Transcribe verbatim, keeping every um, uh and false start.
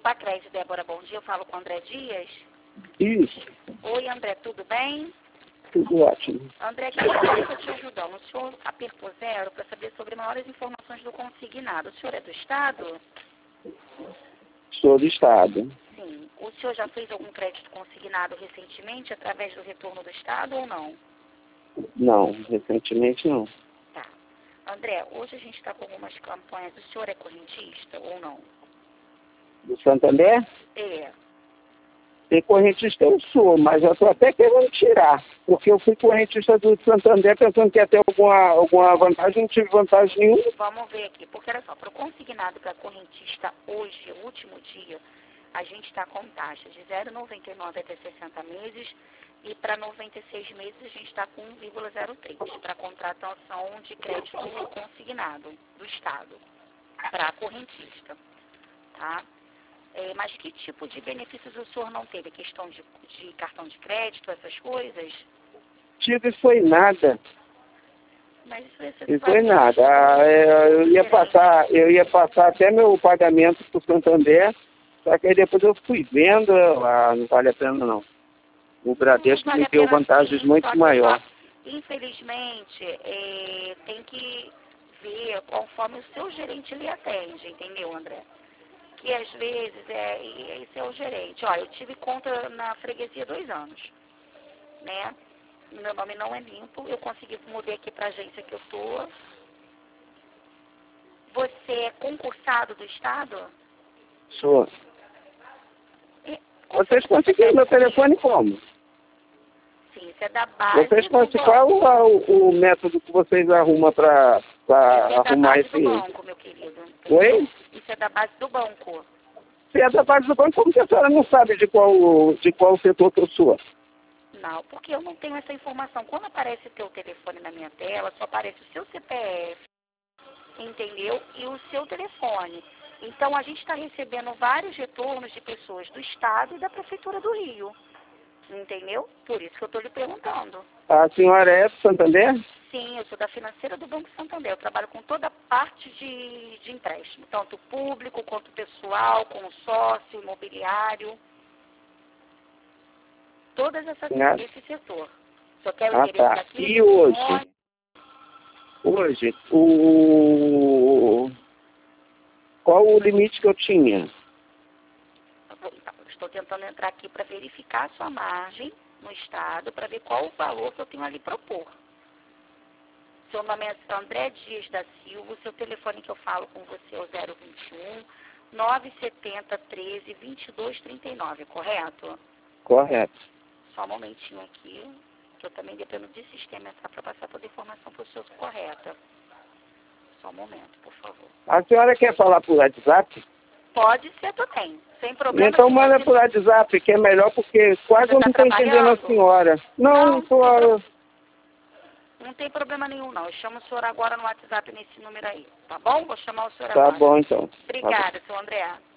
Copa Crédito, Débora, bom dia. Eu falo com o André Dias. Isso, Oi, André, tudo bem? tudo ótimo. André, que eu estou te ajudando. O senhor apertou zero para saber sobre maiores informações do consignado. O senhor é do Estado? Sou do Estado. Sim. O senhor já fez algum crédito consignado recentemente através do retorno do Estado ou não? Não, recentemente não. Tá. André, hoje a gente está com algumas campanhas. O senhor é correntista ou não? Do Santander? É. Tem correntista eu sou, mas eu estou até querendo tirar. Porque eu fui correntista do Santander pensando que ia ter alguma, alguma vantagem, não tive vantagem nenhuma. Vamos ver aqui, porque olha só, para o consignado para correntista hoje, o último dia, a gente está com taxa de zero vírgula noventa e nove até sessenta meses e para noventa e seis meses a gente está com um vírgula zero três para contratação de crédito consignado do Estado para correntista, tá? É, mas que tipo de benefícios o senhor não teve? Questão de, de cartão de crédito, essas coisas? Tive foi nada. Mas isso, isso E vai foi ter nada. Ah, é, eu ia passar, eu ia passar até meu pagamento para o Santander, só que aí depois eu fui vendo, ah, não vale a pena não. O Bradesco Não vale me a deu pena vantagens sim, muito só que maior. só, infelizmente, é, tem que ver conforme o seu gerente lhe atende, entendeu, André? Que às vezes, é, e esse é o gerente. Olha, eu tive conta na freguesia dois anos, né? Meu nome não é limpo, eu consegui mudar aqui para a agência que eu tô. Você é concursado do Estado? Sou. E, qual Vocês foi o conseguiram meu C P F? telefone como? Sim, isso é da base Vocês do conseguiram, qual banco. é o, o método que vocês arrumam para Isso é da arrumar base esse... do banco, meu querido. Entendeu? Oi? Isso é da base do banco. Se é da parte do banco, como que a senhora não sabe de qual, de qual setor que eu sou? Não, porque eu não tenho essa informação. Quando aparece teu telefone na minha tela, só aparece o seu C P F, entendeu? E o seu telefone. Então, a gente está recebendo vários retornos de pessoas do Estado e da Prefeitura do Rio. Entendeu? Por isso que eu estou lhe perguntando. A senhora é do Santander? Sim, eu sou da financeira do Banco Santander. Eu trabalho com toda a parte de, de empréstimo, tanto público quanto pessoal, consórcio, imobiliário. Todas essas Ah, esse setor. Só quero o ah, endereço tá. daqui, E hoje? telefone. Hoje, o... qual o limite que eu tinha? Eu estou tentando entrar aqui para verificar a sua margem no Estado, para ver qual o valor que eu tenho ali propor. Seu nome é André Dias da Silva, o seu telefone que eu falo com você é o zero vinte e um, nove setenta, treze, vinte e dois, trinta e nove, correto? Correto. Só um momentinho aqui, que eu também dependo de sistema entrar para passar toda a informação para o senhor correta. Só um momento, por favor. A senhora quer falar por WhatsApp? Pode ser também, sem problema. Então Se manda você por WhatsApp, que é melhor, porque quase Você eu está não estou entendendo a trabalhando? senhora. Não, Não, não não tem, pro... estou... não tem problema nenhum, não. Eu chamo o senhor agora no WhatsApp nesse número aí, tá bom? Vou chamar o senhor Tá agora. bom, então. Tá bom. Obrigada, seu André.